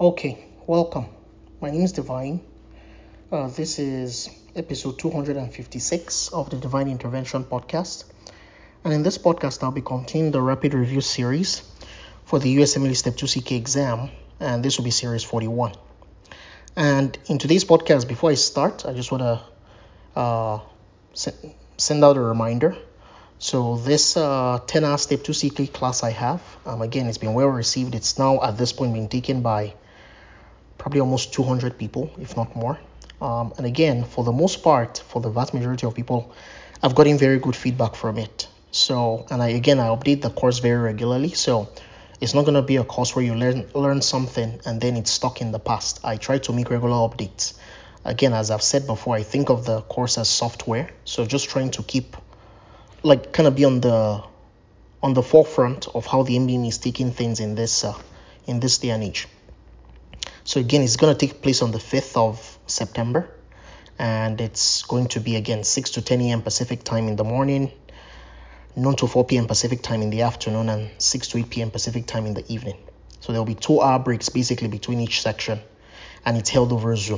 Okay, welcome. My name is Divine. This is episode 256 of the Divine Intervention podcast. And in this podcast, I'll be continuing the rapid review series for the USMLE Step 2 CK exam. And this will be series 41. And in today's podcast, before I start, I just want to send out a reminder. So this 10-hour Step 2 CK class I have, again, it's been well received. It's now at this point being taken by probably almost 200 people, if not more. And again, for the most part, for the vast majority of people, I've gotten very good feedback from it. So, and I update the course very regularly. So it's not going to be a course where you learn something and then it's stuck in the past. I try to make regular updates. Again, as I've said before, I think of the course as software. So just trying to keep, kind of be on the forefront of how the MBM is taking things in this day and age. So again, it's going to take place on the 5th of September, and it's going to be, again, 6 to 10 a.m. Pacific time in the morning, noon to 4 p.m. Pacific time in the afternoon, and 6 to 8 p.m. Pacific time in the evening. So there'll be 2-hour breaks basically between each section, and it's held over Zoom.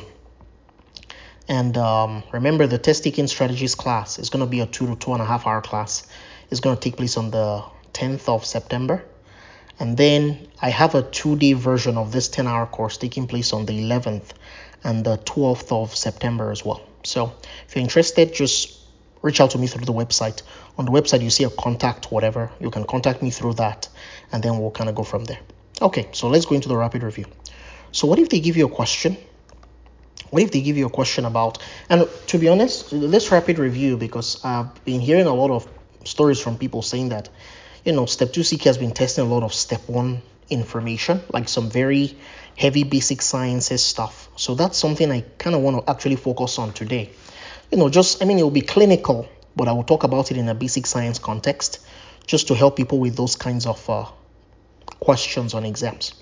And remember, the test taking strategies class is going to be a 2 to 2.5 hour class. It's going to take place on the 10th of September. And then I have a 2-day version of this 10-hour course taking place on the 11th and the 12th of September as well. So if you're interested, just reach out to me through the website. On the website, you see a contact, whatever. You can contact me through that, and then we'll kind of go from there. Okay, so let's go into the rapid review. So what if they give you a question? What if they give you a question about, and to be honest, this rapid review, because I've been hearing a lot of stories from people saying that, Step 2 CK has been testing a lot of Step 1 information, like some very heavy basic sciences stuff. So that's something I kind of want to actually focus on today. It will be clinical, but I will talk about it in a basic science context, just to help people with those kinds of questions on exams.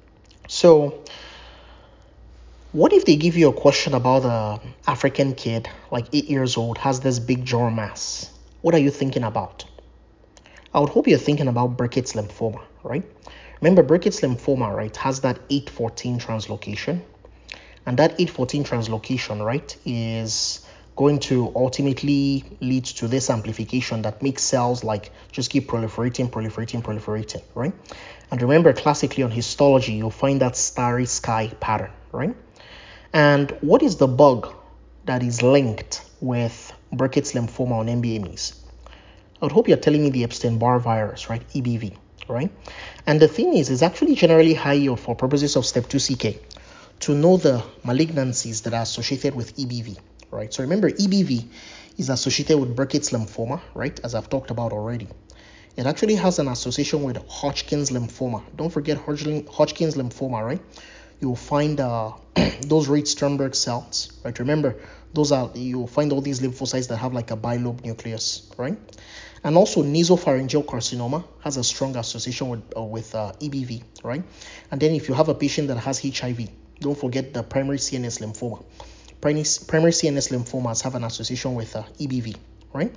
So what if they give you a question about an African kid, like 8 years old, has this big jaw mass? What are you thinking about? I would hope you're thinking about Burkitt's lymphoma, right? Remember, Burkitt's lymphoma, right, has that 814 translocation. And that 814 translocation, right, is going to ultimately lead to this amplification that makes cells just keep proliferating, right? And remember, classically on histology, you'll find that starry sky pattern, right? And what is the bug that is linked with Burkitt's lymphoma on MBMEs? I would hope you're telling me the Epstein-Barr virus, right? EBV, right? And the thing is, it's actually generally high yield for purposes of Step 2 CK to know the malignancies that are associated with EBV, right? So remember, EBV is associated with Burkitt's lymphoma, right? As I've talked about already. It actually has an association with Hodgkin's lymphoma. Don't forget Hodgkin's lymphoma, right? You'll find those Reed-Sternberg cells, right? Remember, you'll find all these lymphocytes that have like a bilobe nucleus, right? And also nasopharyngeal carcinoma has a strong association with EBV, right? And then if you have a patient that has HIV, don't forget the primary CNS lymphoma. Primary CNS lymphomas have an association with EBV, right?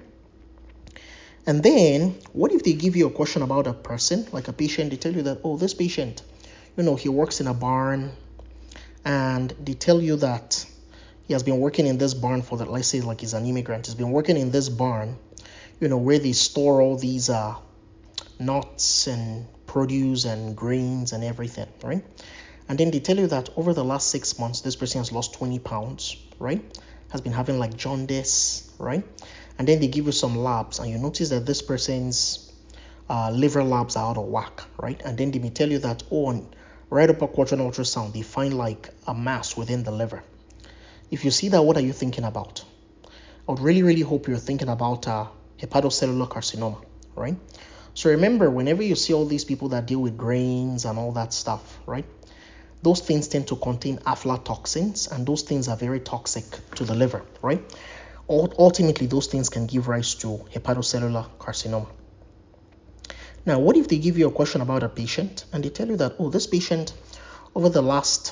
And then what if they give you a question about a person, like a patient, they tell you that, this patient, he works in a barn, and they tell you that he has been working in this barn for let's say like he's an immigrant. He's been working in this barn, where they store all these nuts and produce and grains and everything, right? And then they tell you that over the last 6 months, this person has lost 20 pounds, right? Has been having like jaundice, right? And then they give you some labs, and you notice that this person's liver labs are out of whack, right? And then they may tell you that, on right upper quadrant ultrasound, they find like a mass within the liver. If you see that, what are you thinking about? I would really, really hope you're thinking about hepatocellular carcinoma, right? So remember, whenever you see all these people that deal with grains and all that stuff, right? Those things tend to contain aflatoxins, and those things are very toxic to the liver, right? Ultimately, those things can give rise to hepatocellular carcinoma. Now, what if they give you a question about a patient and they tell you that, this patient, over the last,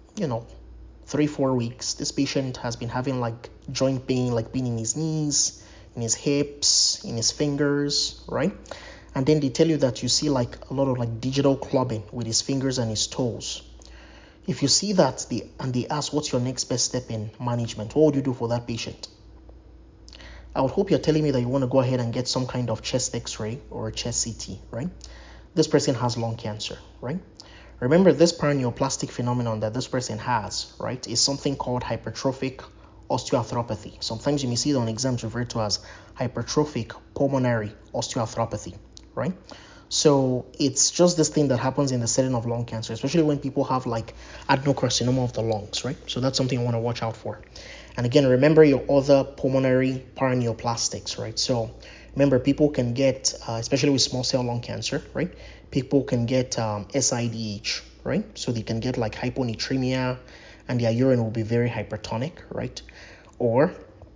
3-4 weeks, this patient has been having like joint pain, like pain in his knees, in his hips, in his fingers, right? And then they tell you that you see like a lot of like digital clubbing with his fingers and his toes. If you see that and they ask what's your next best step in management, what would you do for that patient? I would hope you're telling me that you want to go ahead and get some kind of chest x-ray or a chest CT, right? This person has lung cancer, right? Remember, this paraneoplastic phenomenon that this person has, right, is something called hypertrophic osteoarthropathy. Sometimes you may see it on exams referred to as hypertrophic pulmonary osteoarthropathy, right? So it's just this thing that happens in the setting of lung cancer, especially when people have like adenocarcinoma of the lungs, right? So that's something you want to watch out for. And again, remember your other pulmonary paraneoplastics, right? So remember, people can get, especially with small cell lung cancer, right? People can get SIDH, right? So they can get like hyponatremia and their urine will be very hypertonic, right? Or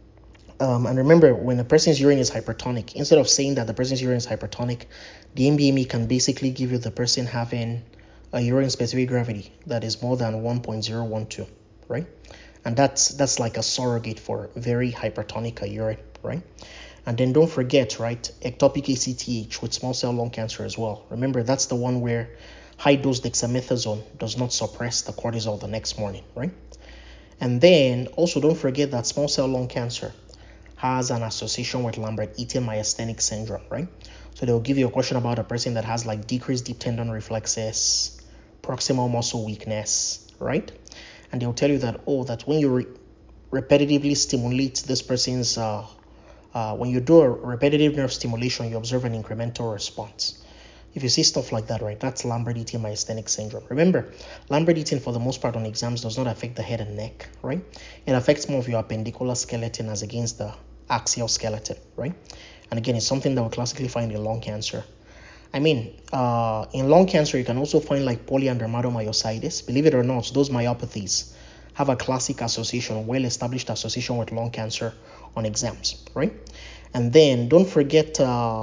and remember, when a person's urine is hypertonic, instead of saying that the person's urine is hypertonic, the MBME can basically give you the person having a urine specific gravity that is more than 1.012, right? And that's like a surrogate for very hypertonic urine, right? And then don't forget, right, ectopic ACTH with small cell lung cancer as well. Remember, that's the one where high dose dexamethasone does not suppress the cortisol the next morning, right? And then also don't forget that small cell lung cancer has an association with Lambert-Eaton myasthenic syndrome, right? So they'll give you a question about a person that has like decreased deep tendon reflexes, proximal muscle weakness, right? And they'll tell you that, that when you repetitively stimulate this person's, when you do a repetitive nerve stimulation, you observe an incremental response. If you see stuff like that, right, that's Lambert-Eaton myasthenic syndrome. Remember, Lambert-Eaton for the most part on exams does not affect the head and neck, right? It affects more of your appendicular skeleton as against the axial skeleton, right? And again, it's something that we classically find in lung cancer. I mean, in lung cancer, you can also find like poly and dermatomyositis. Believe it or not, those myopathies have a classic association, well-established association with lung cancer on exams, right? And then don't forget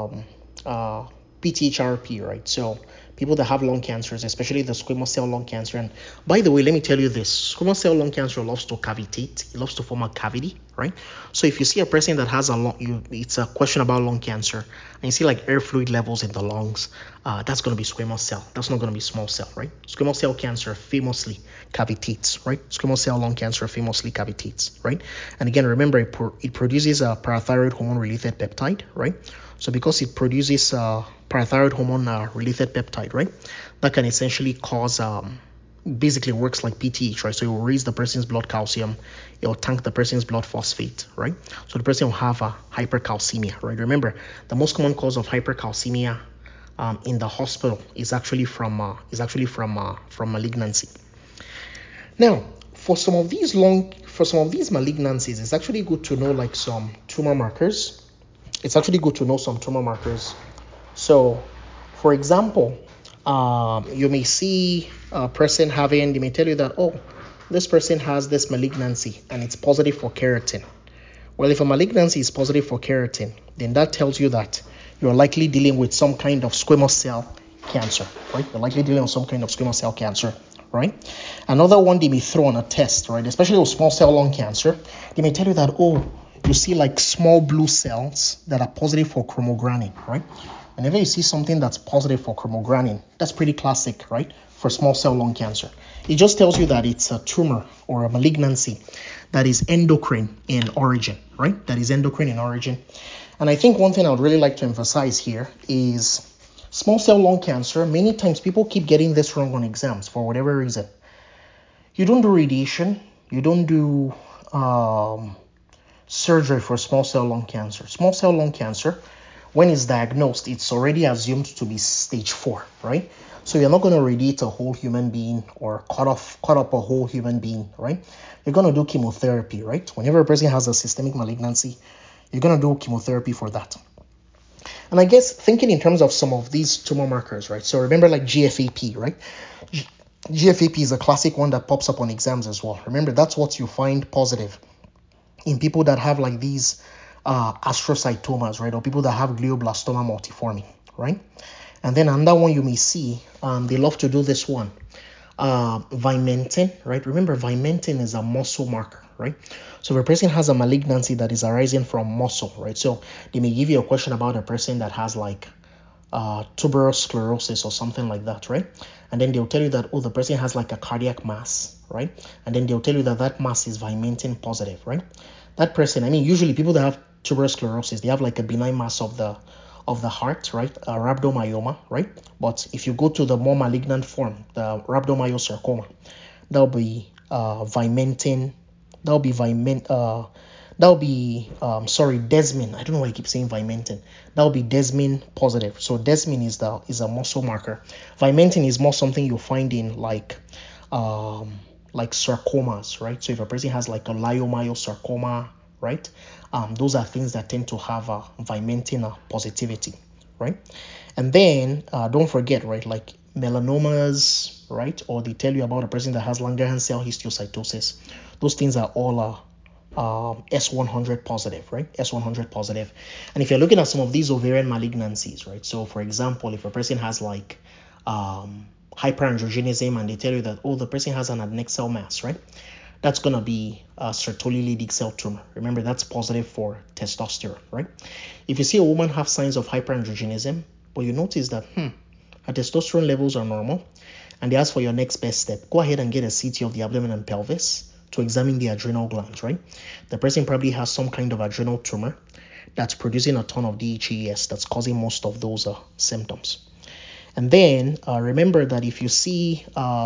PTHRP, right? So people that have lung cancers, especially the squamous cell lung cancer. And by the way, let me tell you this, squamous cell lung cancer loves to cavitate. It loves to form a cavity, right? So if you see a person that has it's a question about lung cancer, and you see like air fluid levels in the lungs, that's going to be squamous cell. That's not going to be small cell, right? Squamous cell cancer famously cavitates, right? Squamous cell lung cancer famously cavitates, right? And again, remember, it produces a parathyroid hormone-related peptide, right? So because it produces parathyroid hormone-related peptide, right, that can essentially cause, basically works like PTH, right? So it will raise the person's blood calcium, it will tank the person's blood phosphate, right? So the person will have a hypercalcemia, right? Remember, the most common cause of hypercalcemia in the hospital is actually from malignancy. Now, for some of these malignancies, it's actually good to know like some tumor markers. So, for example, you may see a person they may tell you that, this person has this malignancy and it's positive for keratin. Well, if a malignancy is positive for keratin, then that tells you that you're likely dealing with some kind of squamous cell cancer, right? You're likely dealing with some kind of squamous cell cancer, right? Another one they may throw on a test, right? Especially with small cell lung cancer, they may tell you that, you see like small blue cells that are positive for chromogranin, right? Whenever you see something that's positive for chromogranin, that's pretty classic, right? For small cell lung cancer. It just tells you that it's a tumor or a malignancy that is endocrine in origin, right? That is endocrine in origin. And I think one thing I would really like to emphasize here is small cell lung cancer. Many times people keep getting this wrong on exams for whatever reason. You don't do radiation. You don't do surgery for small cell lung cancer. Small cell lung cancer, when it's diagnosed, it's already assumed to be stage 4, right? So you're not going to radiate a whole human being or cut up a whole human being, right? You're going to do chemotherapy, right? Whenever a person has a systemic malignancy, you're going to do chemotherapy for that. And I guess thinking in terms of some of these tumor markers, right? So remember like GFAP, right? GFAP is a classic one that pops up on exams as well. Remember, that's what you find positive in people that have like these astrocytomas, right? Or people that have glioblastoma multiforme, right? And then another one you may see, they love to do this one, Vimentin, right? Remember, Vimentin is a muscle marker, right? So if a person has a malignancy that is arising from muscle, right? So they may give you a question about a person that has like tuberous sclerosis or something like that, right? And then they'll tell you that, oh, the person has like a cardiac mass, right? And then they'll tell you that that mass is vimentin positive, right? That person, I mean, usually people that have tuberous sclerosis, they have like a benign mass of the heart, right? Rhabdomyoma, right? But if you go to the more malignant form, the rhabdomyosarcoma, that'll be vimentin, that'll be desmin. I don't know why I keep saying vimentin. That'll be desmin positive. So desmin is a muscle marker. Vimentin is more something you'll find in like sarcomas, right? So if a person has like a leiomyosarcoma, right? Those are things that tend to have a vimentin positivity, right? And then don't forget, right? Like melanomas, right? Or they tell you about a person that has Langerhans cell histiocytosis. Those things are all S100 positive, right? S100 positive. And if you're looking at some of these ovarian malignancies, right? So for example, if a person has like hyperandrogenism and they tell you that, oh, the person has an adnexal mass, right? That's going to be a Sertoli Leydig cell tumor. Remember, that's positive for testosterone, right? If you see a woman have signs of hyperandrogenism, but you notice that, her testosterone levels are normal, and they ask for your next best step, go ahead and get a CT of the abdomen and pelvis to examine the adrenal glands, right? The person probably has some kind of adrenal tumor that's producing a ton of DHEAS that's causing most of those symptoms. And then remember that if you see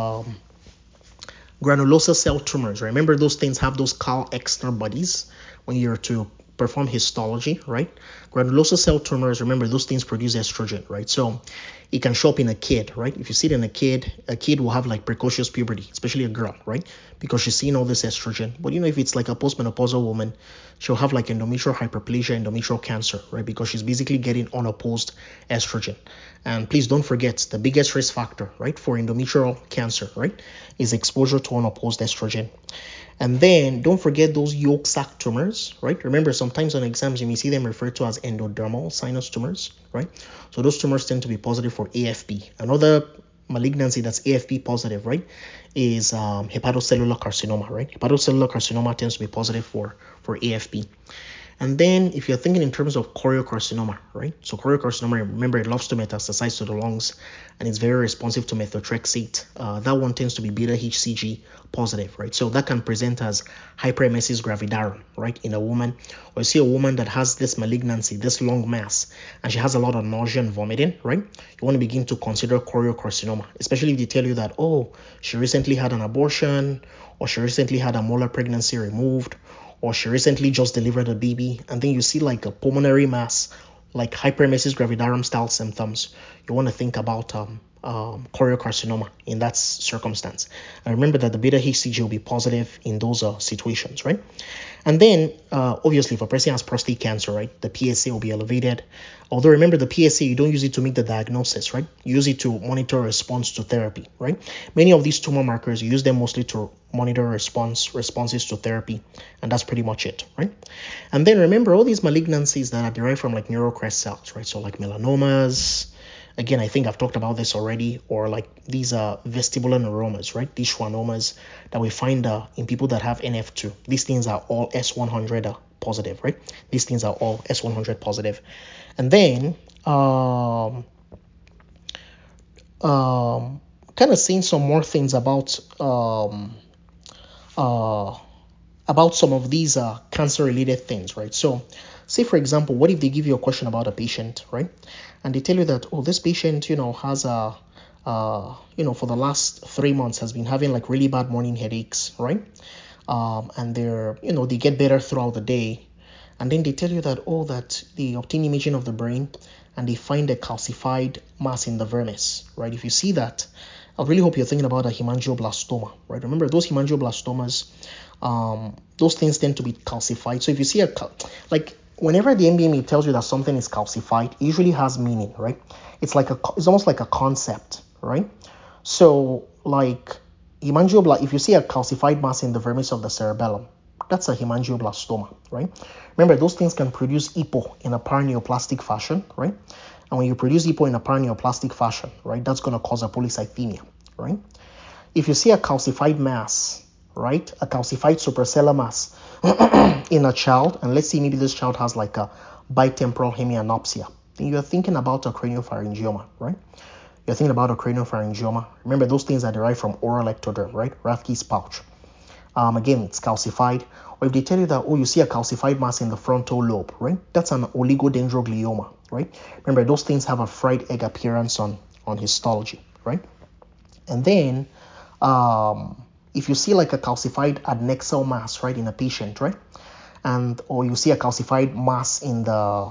granulosa cell tumors, remember those things have those Karl Exner bodies when you're to perform histology, right? Granulosa cell tumors, remember those things produce estrogen, right? So it can show up in a kid, right? If you see it in a kid will have like precocious puberty, especially a girl, right? Because she's seeing all this estrogen. But if it's like a postmenopausal woman, she'll have like endometrial hyperplasia, endometrial cancer, right? Because she's basically getting unopposed estrogen. And please don't forget, the biggest risk factor, right, for endometrial cancer, right, is exposure to unopposed estrogen. And then don't forget those yolk sac tumors, right? Remember, sometimes on exams you may see them referred to as endodermal sinus tumors, right? So those tumors tend to be positive for AFP. Another malignancy that's AFP positive, right, is hepatocellular carcinoma, right? Hepatocellular carcinoma tends to be positive for AFP. And then if you're thinking in terms of choriocarcinoma, right? So choriocarcinoma, remember, it loves to metastasize to the lungs and it's very responsive to methotrexate. That one tends to be beta HCG positive, right? So that can present as hyperemesis gravidarum, right, in a woman. Or you see a woman that has this malignancy, this lung mass, and she has a lot of nausea and vomiting, right? You want to begin to consider choriocarcinoma, especially if they tell you that, oh, she recently had an abortion, or she recently had a molar pregnancy removed, or she recently just delivered a baby, and then you see like a pulmonary mass, like hyperemesis gravidarum style symptoms. You want to think about choriocarcinoma in that circumstance. And remember that the beta HCG will be positive in those situations, right? And then obviously if a person has prostate cancer, right, the PSA will be elevated. Although remember, the PSA, you don't use it to make the diagnosis, right? You use it to monitor response to therapy, right? Many of these tumor markers, you use them mostly to monitor responses to therapy, and that's pretty much it, right? And then remember all these malignancies that are derived from like neurocrest cells, right? So like melanomas, again, I think I've talked about this already, or like these are vestibular neuromas, right? These schwannomas that we find in people that have NF2. These things are all S100 positive, right? These things are all S100 positive. And then kind of saying some more things about some of these cancer-related things, right? So, say for example, what if they give you a question about a patient, right? And they tell you that, oh, this patient, has a, for the last 3 months has been having like really bad morning headaches, right? And they're, they get better throughout the day. And then they tell you that, oh, that they obtain imaging of the brain and they find a calcified mass in the vermis, right? If you see that, I really hope you're thinking about a hemangioblastoma, right? Remember, those hemangioblastomas, those things tend to be calcified. So if you see whenever the MBME tells you that something is calcified, it usually has meaning, right? It's almost like a concept, right? So like if you see a calcified mass in the vermis of the cerebellum, that's a hemangioblastoma, right? Remember, those things can produce EPO in a paraneoplastic fashion, right? And when you produce EPO in a paraneoplastic fashion, right, that's going to cause a polycythemia, right? If you see a calcified mass, right, a calcified suprasellar mass in a child, and let's see, maybe this child has like a bitemporal hemianopsia, then you're thinking about a craniopharyngioma, right? You're thinking about a craniopharyngioma. Remember, those things are derived from oral ectoderm, right? Rathke's pouch. Again, it's calcified. Or if they tell you that, you see a calcified mass in the frontal lobe, right? That's an oligodendroglioma, right? Remember, those things have a fried egg appearance on histology, right? And then, if you see like a calcified adnexal mass, right, in a patient, right? Or you see a calcified mass in the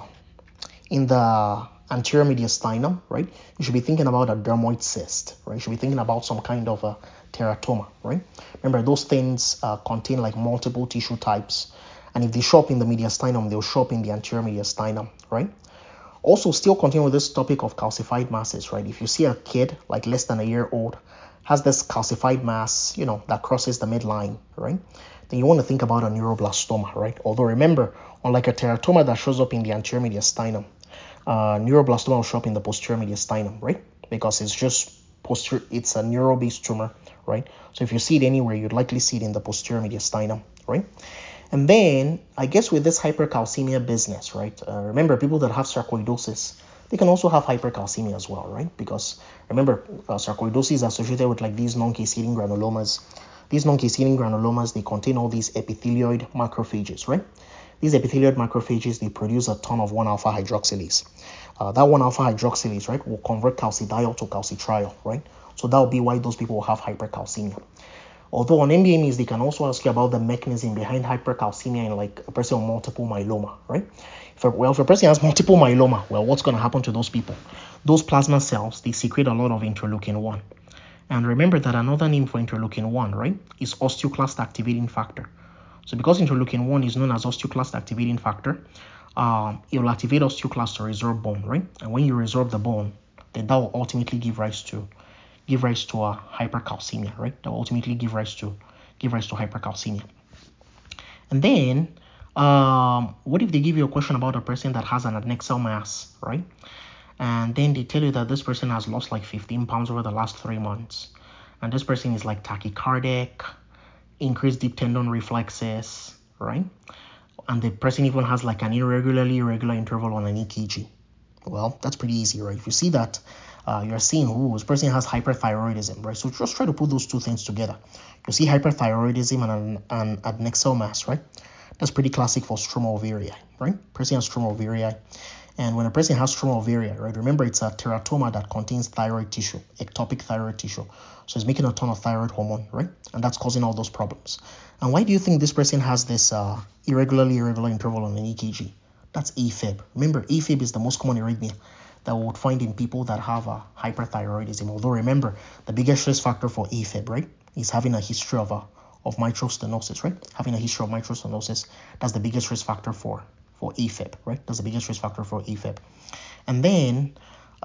anterior mediastinum, right? You should be thinking about a dermoid cyst, right? You should be thinking about some kind of a teratoma, right? Remember, those things contain like multiple tissue types, and if they show up in the mediastinum, they'll show up in the anterior mediastinum, right? Also, still continuing with this topic of calcified masses, right? If you see a kid like less than a year old has this calcified mass, that crosses the midline, right? Then you want to think about a neuroblastoma, right? Although remember, unlike a teratoma that shows up in the anterior mediastinum, neuroblastoma will show up in the posterior mediastinum, right? Because it's just posterior, it's a neural-based tumor, right? So if you see it anywhere, you'd likely see it in the posterior mediastinum, right? And then, I guess with this hypercalcemia business, right? Remember, people that have sarcoidosis, they can also have hypercalcemia as well, right? Because remember, sarcoidosis is associated with like these non-cascading granulomas. These non-cascading granulomas, they contain all these epithelioid macrophages, right? These epithelioid macrophages, they produce a ton of 1-alpha hydroxylase. That 1-alpha hydroxylase, right, will convert calcidiol to calcitriol, right? So that will be why those people will have hypercalcemia. Although on MBMEs, they can also ask you about the mechanism behind hypercalcemia in like a person with multiple myeloma, right? If a person has multiple myeloma, what's going to happen to those people? Those plasma cells, they secrete a lot of interleukin-1. And remember that another name for interleukin-1, right, is osteoclast activating factor. So because interleukin-1 is known as osteoclast activating factor, it will activate osteoclast to resorb bone, right? And when you resorb the bone, then that will ultimately give rise to a hypercalcemia, right? That will ultimately give rise to hypercalcemia. And then, what if they give you a question about a person that has an adnexal mass, right? And then they tell you that this person has lost like 15 pounds over the last 3 months, and this person is like tachycardic, increased deep tendon reflexes, right? And the person even has like an irregular interval on an EKG. Well, that's pretty easy, right? If you see that, you're seeing, this person has hyperthyroidism, right? So just try to put those two things together. You see hyperthyroidism and an adnexal mass, right? That's pretty classic for stroma ovarii, right? Person has stroma ovarii. And when a person has stroma ovarii, right, remember it's a teratoma that contains thyroid tissue, ectopic thyroid tissue. So it's making a ton of thyroid hormone, right? And that's causing all those problems. And why do you think this person has this irregular interval on an EKG? That's AFib. Remember, AFib is the most common arrhythmia that we would find in people that have hyperthyroidism. Although remember, the biggest risk factor for AFib, right, is having a history of mitral stenosis, right? Having a history of mitral stenosis, that's the biggest risk factor for AFib, right? That's the biggest risk factor for AFib. And then,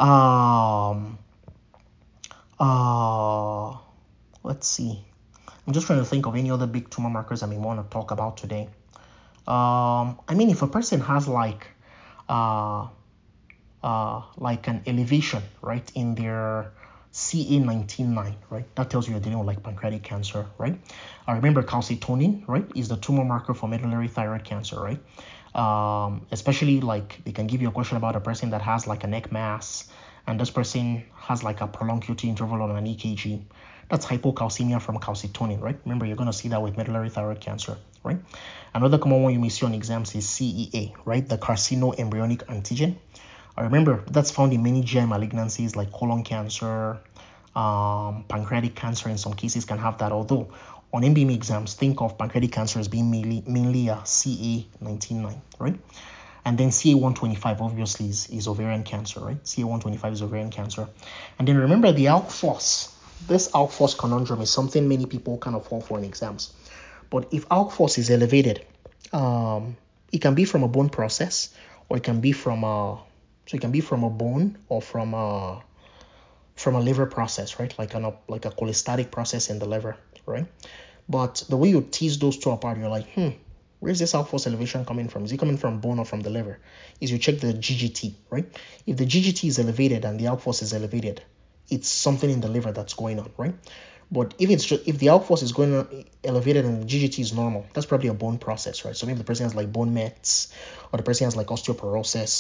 let's see. I'm just trying to think of any other big tumor markers I may want to talk about today. If a person has like an elevation, right, in their CA19-9, right, that tells you you're dealing with like pancreatic cancer, right? Remember, calcitonin, right, is the tumor marker for medullary thyroid cancer, right? Especially like they can give you a question about a person that has like a neck mass, and this person has like a prolonged QT interval on an EKG. That's hypocalcemia from calcitonin, right? Remember, you're going to see that with medullary thyroid cancer, right? Another common one you may see on exams is CEA, right? The carcinoembryonic antigen. Remember, that's found in many GI malignancies like colon cancer, pancreatic cancer in some cases can have that. Although on MBME exams, think of pancreatic cancer as being mainly a CA19-9, right? And then CA125 obviously is ovarian cancer, right? CA125 is ovarian cancer. And then remember the ALK-phos. This ALK-phos conundrum is something many people kind of fall for in exams. But if ALK-phos is elevated, it can be from a bone process, or it can be from a bone, or from a liver process, right? Like a cholestatic process in the liver, right? But the way you tease those two apart, you're like, where's this ALK-phos elevation coming from? Is it coming from bone or from the liver? Is you check the GGT, right? If the GGT is elevated and the ALK-phos is elevated, it's something in the liver that's going on, right? But if the ALK-phos is going on elevated and the GGT is normal, that's probably a bone process, right? So maybe the person has like bone mets, or the person has like osteoporosis,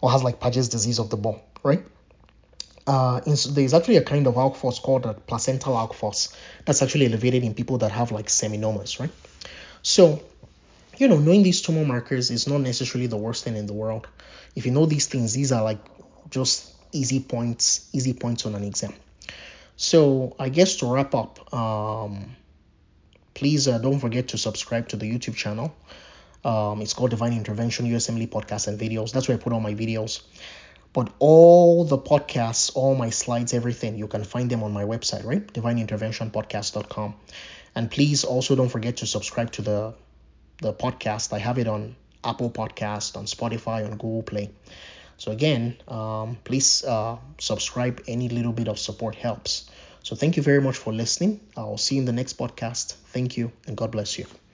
or has like Paget's disease of the ball, right? There's actually a kind of alk phos called a placental alk phos that's actually elevated in people that have like seminomas, right? So, knowing these tumor markers is not necessarily the worst thing in the world. If you know these things, these are like just easy points on an exam. So I guess to wrap up, please don't forget to subscribe to the YouTube channel. It's called Divine Intervention USMLE Podcasts and Videos. That's where I put all my videos. But all the podcasts, all my slides, everything, you can find them on my website, right? DivineInterventionPodcast.com. And please also don't forget to subscribe to the podcast. I have it on Apple Podcast, on Spotify, on Google Play. So again, please subscribe. Any little bit of support helps. So thank you very much for listening. I'll see you in the next podcast. Thank you, and God bless you.